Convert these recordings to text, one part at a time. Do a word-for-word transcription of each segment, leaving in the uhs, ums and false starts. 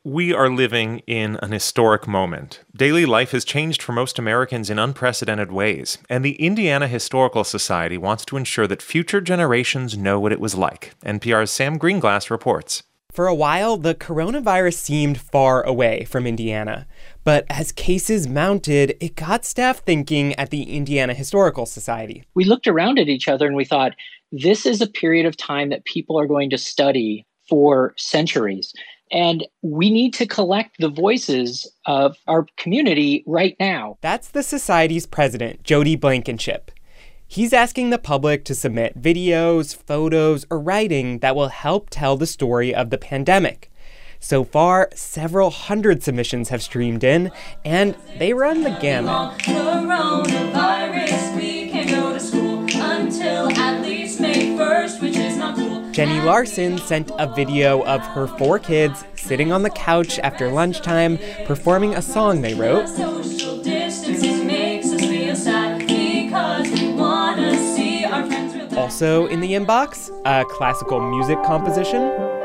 We are living in an historic moment. Daily life has changed for most Americans in unprecedented ways, and the Indiana Historical Society wants to ensure that future generations know what it was like. N P R's Sam Greenglass reports. For a while, the coronavirus seemed far away from Indiana. But as cases mounted, it got staff thinking at the Indiana Historical Society. We looked around at each other and we thought, this is a period of time that people are going to study for centuries. And we need to collect the voices of our community right now. That's the Society's president, Jody Blankenship. He's asking the public to submit videos, photos, or writing that will help tell the story of the pandemic. So far, several hundred submissions have streamed in, and they run the gamut. Coronavirus, we can't go to school until at least May first, which is not cool. Jenny Larson sent a video of her four kids sitting on the couch after lunchtime performing a song they wrote. Social distancing makes us feel sad because we want to see our friends relax. Also in the inbox, a classical music composition,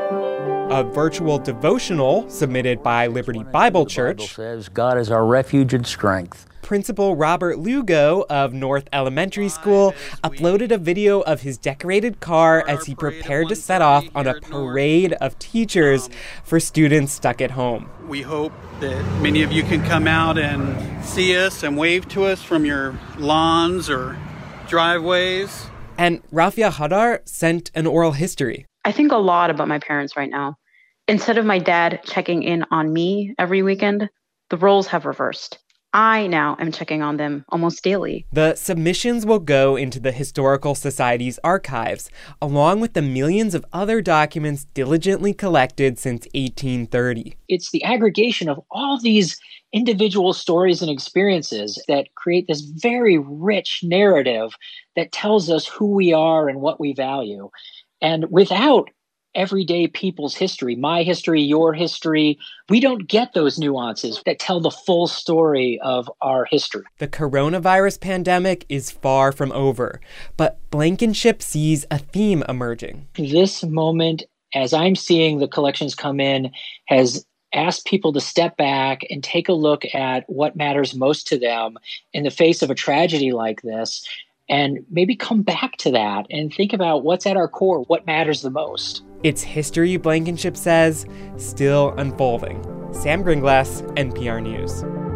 a virtual devotional submitted by Liberty Bible Church. The Bible says God is our refuge and strength. Principal Robert Lugo of North Elementary School uploaded a video of his decorated car as he prepared to set off on a parade of teachers for students stuck at home. We hope that many of you can come out and see us and wave to us from your lawns or driveways. And Rafia Hadar sent an oral history. I think a lot about my parents right now. Instead of my dad checking in on me every weekend, the roles have reversed. I now am checking on them almost daily. The submissions will go into the Historical Society's archives, along with the millions of other documents diligently collected since eighteen thirty. It's the aggregation of all these individual stories and experiences that create this very rich narrative that tells us who we are and what we value. And without everyday people's history, my history, your history, we don't get those nuances that tell the full story of our history. The coronavirus pandemic is far from over, but Blankenship sees a theme emerging. This moment, as I'm seeing the collections come in, has asked people to step back and take a look at what matters most to them in the face of a tragedy like this, and maybe come back to that and think about what's at our core, what matters the most. It's history, Blankenship says, still unfolding. Sam Greenglass, N P R News.